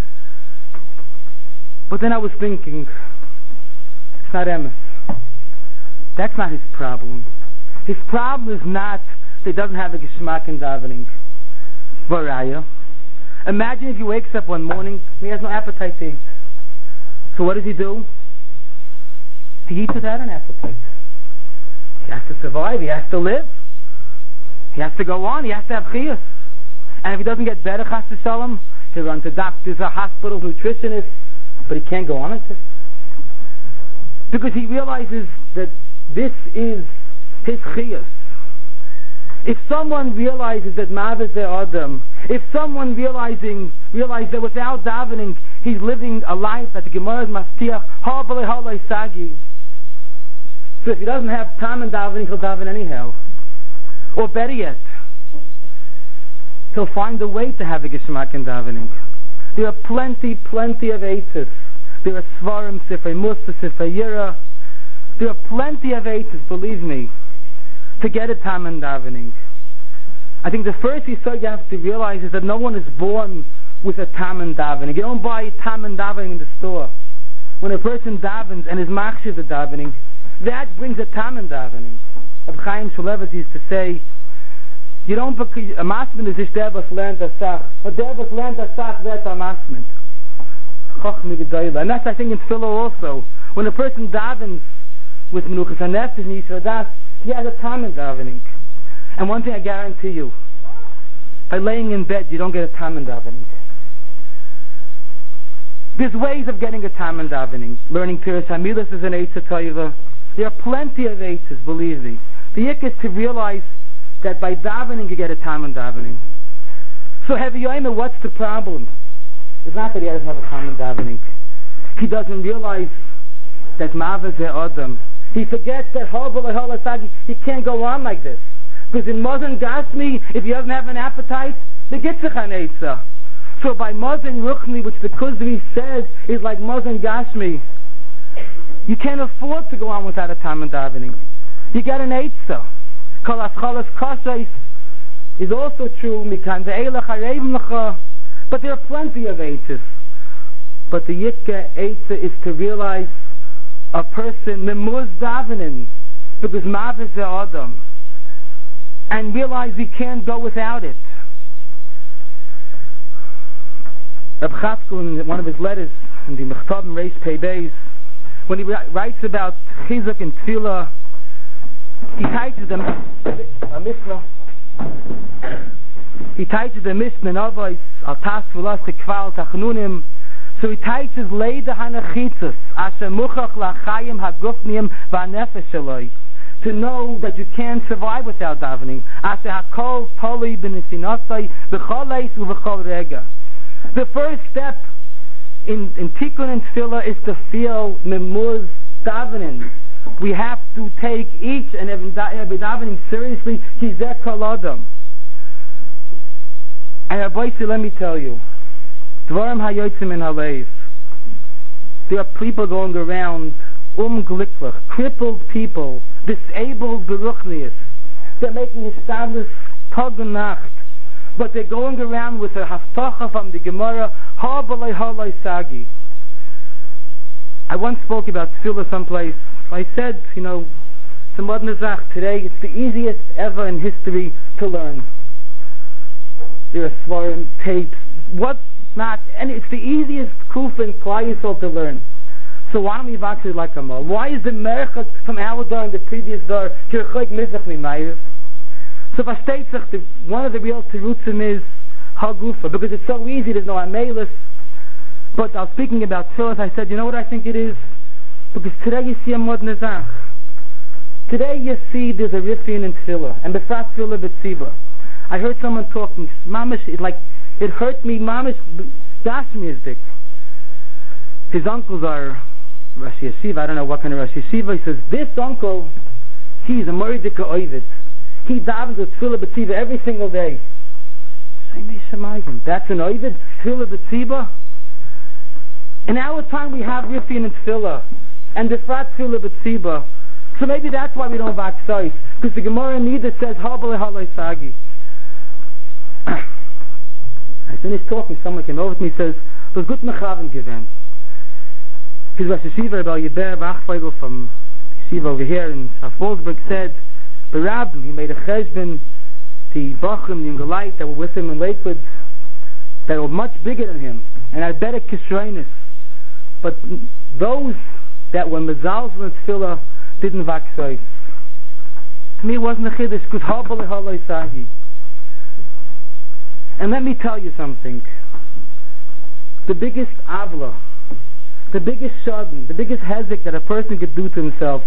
But then I was thinking, it's not emes. That's not his problem. His problem is not that he doesn't have a geschmack in davening. Varaya. Imagine if he wakes up one morning and he has no appetite to eat. So what does he do? He eats without an appetite. He has to survive. He has to live. He has to go on. He has to have chiyus. And if he doesn't get better, chas v'shalom, he'll run to doctors, or hospitals, nutritionists, but he can't go on like this. Because he realizes that this is his chiyus. If someone realizes that Mavis the Adam, if someone realizing realizes that without davening he's living a life that the Gemara is maftiach, ha b'lei halei sagi. So if he doesn't have time in davening, he'll daven anyhow. Or better yet, he'll find a way to have a geschmack in davening. There are plenty, plenty of eitzes. There are svarim, sifrei musa, sifrei yira. There are plenty of eitzes, believe me, to get a time in davening. I think the first yesod you have to realize is that no one is born with a tam in davening. You don't buy a tam in davening in the store. When a person davens and is machshiv the davening, that brings a tam in davening. Rabbi Chaim Shmulevitz used to say, you don't book a masmid is ish derbas learned a sach, but derbas learned a sach vet a masmid. And that's, I think, in Tefillah also. When a person davens with menuchas hanefesh and yisra das, he has a time in davening. And one thing I guarantee you, by laying in bed, you don't get a time in davening. There's ways of getting a time in davening. Learning Piras Hamilas is an Eitzah Toiva. There are plenty of Eitzahs, believe me. The yik is to realize that by davening you get a time in davening. So Heavy Yomer, what's the problem? It's not that he doesn't have a time in davening. He doesn't realize that Mavis the Adam. He forgets that he can't go on like this. Because in Mazon Gashmi, if you doesn't have an appetite, the Gitzach Eitzah. So by Mazon Ruchni, which the Kuzri says is like Mazon Gashmi, you can't afford to go on without a time in davening. You get an Eitzah. Kol Aschalas Kashais is also true. Mikan Ve'elach Harevim Lecha. But there are plenty of Eitzahs. But the Yitka Eitzah is to realize a person memuz davening because Mavis the Adam, and realize we can't go without it. Reb Chaskel, in one of his letters in the Mechtabim Reish Pei Beis, when he writes about Chizuk and Tefillah, he teaches them a Mishnah. He teaches the Mishnah in Avos Al Tas Tefillas Chikval Tachnunim. So he teaches Leida Hanachitzas Asher Muchach Lachayim Hagufniim VaNefesh Shaloi, to know that you can't survive without davening. Asher Hakol Toli B'Nisinasai B'Chol Eis U'V'Chol Rega. The first step in, in Tikkun and Tefillah is to feel memuz davening. We have to take each and every davening seriously. Kizeh Kol Adam. And Rabbi, let me tell you, Dvarim hayotzim in haleiv. There are people going around, umgliklach, crippled people, disabled beruchnius. They're making establish tag and nacht, but they're going around with a haftacha from the Gemara, ha b'lei halei sagi. I once spoke about tefillah someplace. I said, you know, to Mod Nizach today, it's the easiest ever in history to learn. There are svarim, tapes, what not, and it's the easiest kuf and klai yisrael to learn. So why don't we watch it like a more? Why is the merchat from our door and the previous door kirchoik mizach mimayiv? So the, one of the real terutzim is hagufa, because it's so easy. There's no amelis. But I was speaking about tefillah. I said, you know what I think it is? Because today you see a modern zach. Today you see there's a Rifin in Tefillah, and Befrat Tefillah B'tziba. I heard someone talking, mamish, it like, it hurt me, mamish, dash music. His uncles are Rosh Yeshiva, I don't know what kind of Rosh Yeshiva. He says, this uncle, he's a Moridika Oivid. He davens with Tefillah B'tziba every single day. That's an Oivid, Tefillah B'tziba. In our time we have Rifin and Tefillah, and Befrat Tefillah B'tziba. So maybe that's why we don't vaxois, because the Gemara neither says Habale Halai Sagi. I finished talking, someone came over to me and says, there's good mechaven given. His Rosh Yeshiva, Rabbi Yeber Bachfeigel from Yeshiva over here in South Wolfsburg said, Berabim, he made a cheshbon, the Bachrim, the Ungalite that were with him in Lakewood, that were much bigger than him, and had better kishreinus. But those that were mezalzel and tefillah didn't vaxois. To me it wasn't a chiddush, because habale halai sagi. And let me tell you something. The biggest avla, the biggest shadden, the biggest hezek that a person could do to himself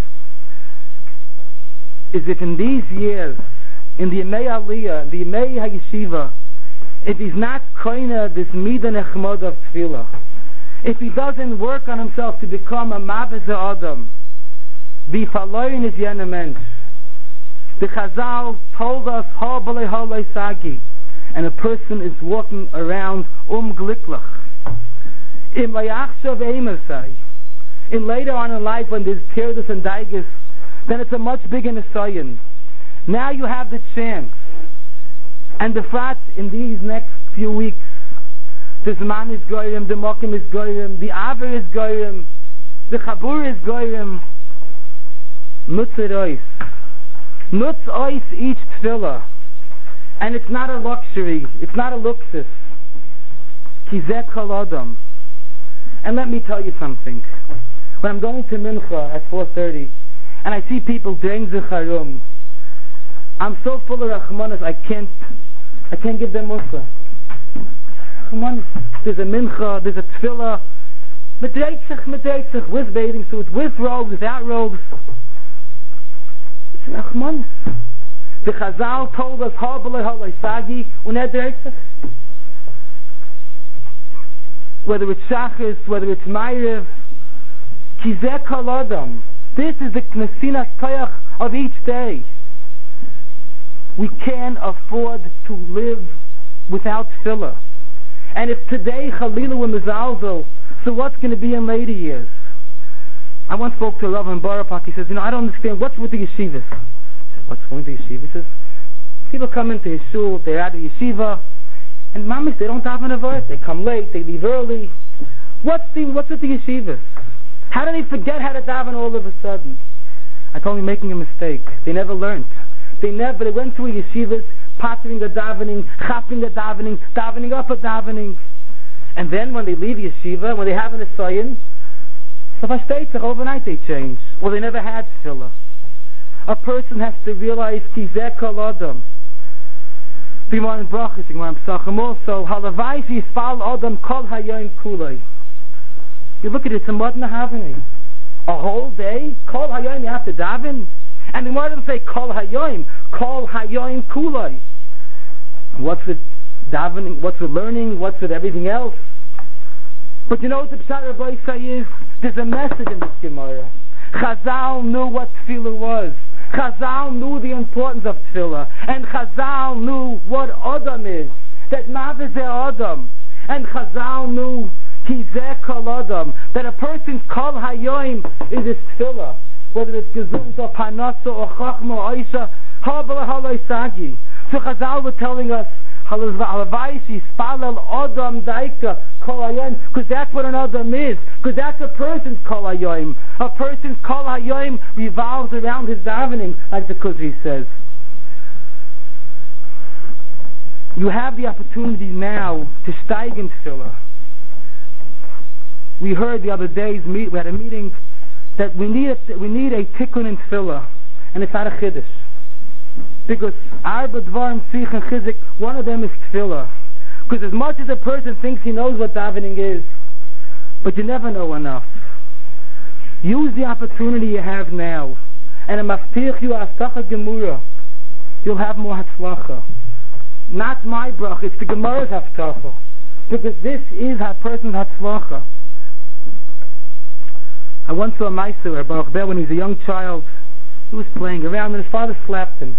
is if in these years, in the Yemei Aliyah, the Yemei HaYeshiva, if he's not koina this mida nechmod of tefillah, if he doesn't work on himself to become a maveze adam, the faloyin is yena mensch. The Chazal told us ha b'lei halei sagi, and a person is walking around um gliklach. In layachshav eimasai, in later on in life when there's tirdas and daigas, then it's a much bigger nesayin. Now you have the chance, and the frat in these next few weeks, the Zman is goyim, the Mokim is goyim, the Aver is goyim, the Chabur is goyim. Nutz it ois. Nutz ois each tefillah. And it's not a luxury, it's not a luxus. Kizeh kol adam. And let me tell you something. When I'm going to Mincha at four thirty, and I see people doing Zecharum, I'm so full of Rachmanis, I can't, I can't give them Musa. Rachmanis. There's a Mincha, there's a Tefillah, Medreitzach, Medreitzach, with bathing suits, with robes, without robes. It's Rachmanis. The Chazal told us, Ha b'lei halei sagi, unedreitzach. Whether it's Shachris, whether it's Ma'ariv, Kizeh kol adam. This is the Knesinas Koyach of each day. We can't afford to live without tefillah. And if today Chalila were mezalzel, so what's going to be in later years? I once spoke to a Rav in Barapak. He says, you know, I don't understand what's with the yeshivas. I said, what's going to the yeshiva? He says, people come into his shul, they're out of yeshiva, and mamis, they don't daven avot. They come late, they leave early. What's the what's with the yeshivas? How did they forget how to daven all of a sudden? I told him, making a mistake. They never learned. They never, they went to a yeshivas, pattering the davening, chapping the davening, davening up a davening. And then when they leave yeshiva, when they have an asayin, so overnight they change. Or they never had tefillah. A person has to realize, Kizeh kol adam. The Gemara in Brachos, the Gemara in Pesachim also, halavai yispal adam kol hayom kulei. You look at it, it's a modern haveni. A whole day, kol hayom, you have to daven. And the Gemara doesn't say kol hayom, kol hayom kulei. What's with davening? What's with learning? What's with everything else? But you know what the Pshat Rabbi say is? There's a message in this Gemara. Chazal knew what tefillah was. Chazal knew the importance of tefillah. And Chazal knew what Adam is. That Maveh Zeh Adam. And Chazal knew Kizeh kol Adam. That a person's kol hayoim is his tefillah. Whether it's gesund or panasa or chachma or oisha. Ha b'lei halei sagi. So Chazal were telling us, because that's what an Adam is, because that's a person's kol hayoim. A person's kol hayoim revolves around his davening, like the Kuzri says. You have the opportunity now to steig in tefillah. We heard the other days, we had a meeting, that we need a, we need a tikkun in tefillah, and it's not a chiddush. Because Arba Dvarim Tzich and Chizik, one of them is tefillah. Because as much as a person thinks he knows what davening is, but you never know enough. Use the opportunity you have now. And I'm after you Aftacha Gemura. You'll have more Hatzlacha. Not my brach, it's the Gemara's Haftacha. Because this is a person's Hatzlacha. I once saw a Meiser, a Baruch Ber, when he was a young child. He was playing around and his father slapped him.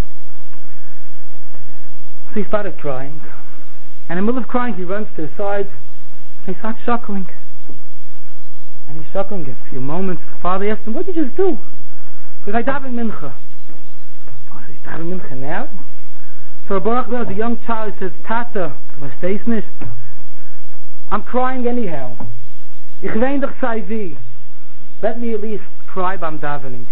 So he started crying. And in the middle of crying, he runs to the side and he starts chuckling. And he's chuckling a few moments. The father asked him, what did you just do? He said, I daven mincha. Oh, he's daven mincha now? So Baruch Ber, as a young child, says, Tata, verstehst nicht? I'm crying anyhow. Ich wein doch sei wie. Let me at least cry beim davening.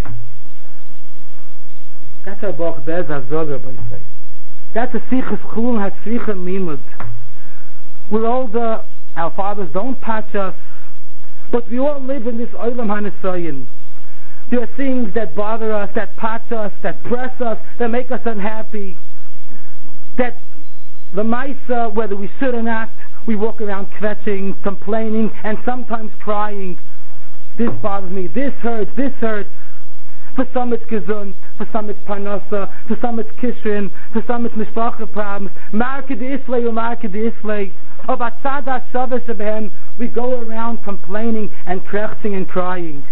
That's how Baruch Ber Zazoga, by say. That's a sichas chulun hatzricha limud. We're older, our fathers don't patch us, but we all live in this olam hanisayin. There are things that bother us, that patch us, that press us, that make us unhappy. That the maisa, whether we should or not, we walk around kvetching, complaining, and sometimes crying. This bothers me, this hurts, this hurts. For some it's gesund, for some it's parnasa, for some it's kishrin, for some it's mishpacha problems. Marke de islay or marke de islay. About tzada shavish abehen, we go around complaining and krechting and crying.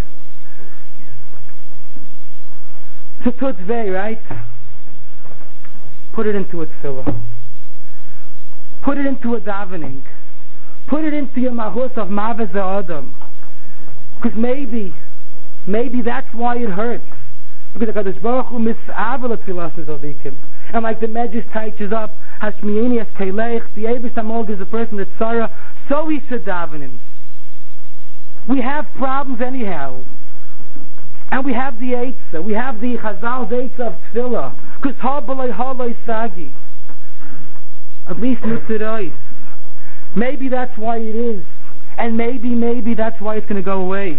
To tutvei, right? Put it into a tefillah. Put it into a davening. Put it into your mahus of mavez adam. Because maybe, maybe that's why it hurts. Because the Kadosh Baruch Hu mis'avel at tefillas zodikim. And like the Medrash teaches up, Hashmiini as Keleich, the Eibush Hamog is a person that's Sarah, so we should daven him. We have problems anyhow. And we have the Eitzah, we have the Chazal's Eitzah of Tefillah. Because Habalai Halai Sagi. At least Mitzirais. Maybe that's why it is. And maybe, maybe that's why it's going to go away.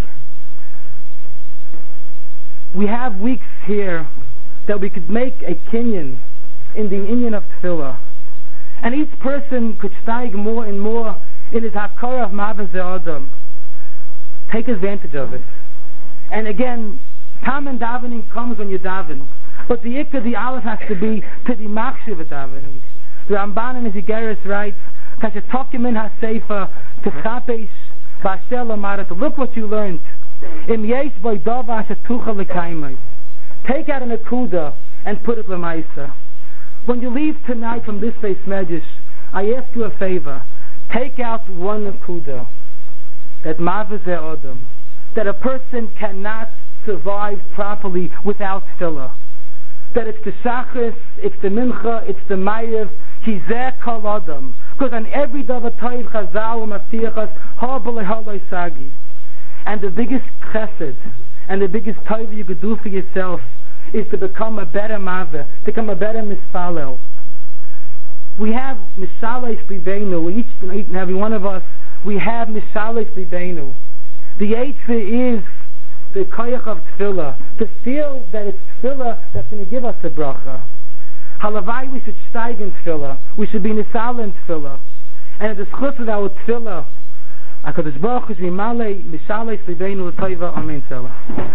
We have weeks here that we could make a kinyan in the inyan of Tefillah. And each person could steig more and more in his hakara of Mavaz Adam. Take advantage of it. And again, Tam and davening comes when you daven. But the ikka, the aleph has to be to the machshiv davening. The Ramban in his Igeris writes, Kashet ha-seifa t'chapesh b'asher l'marat. Look what you learned. Im yesh boy dava shetucha l'kaimai. Take out an akuda and put it l'maisa. When you leave tonight from this place Medrash, I ask you a favor. Take out one akuda. That mavazeh adam. That a person cannot survive properly without tefillah. That it's the shachris, it's the mincha, it's the mayev, hizeh kol adam. Because on every davar toiv chazal u'maftiachas ha'balei haloi sagi. And the biggest chesed and the biggest toiv you could do for yourself is to become a better maveh, to become a better mispalel. We have mishalei slibeinu, each and every one of us, we have mishalei slibeinu. The eitzah is the koyach of tefillah, to feel that it's tefillah that's going to give us a bracha. Halavai, we should steig in tefillah, we should be nisal in tefillah, and the schus of our tefillah, HaKadosh Baruch Hu Shmimalei Mishalei Slibeinu L'Toiva Amen Selah.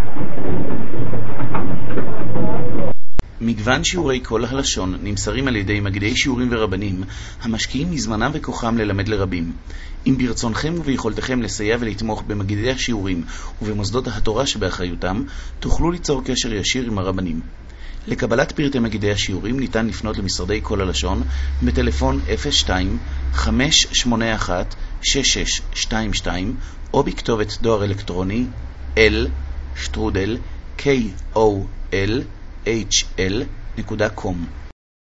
מגוון שיעורי כל הלשון נמסרים על ידי מגידי שיעורים ורבנים המשקיעים מזמנם וכוחם ללמד לרבים. אם ברצונכם וביכולתכם לסייע ולתמוך במגידי השיעורים ובמוסדות התורה שבאחריותם, תוכלו ליצור קשר ישיר עם הרבנים. לקבלת פרטי מגידי השיעורים ניתן לפנות למשרדי כל הלשון בטלפון אפס שתיים חמש שמונה אחת שש שש שתיים שתיים או בכתובת דואר אלקטרוני l שטרודל k o l h l נקודה קום.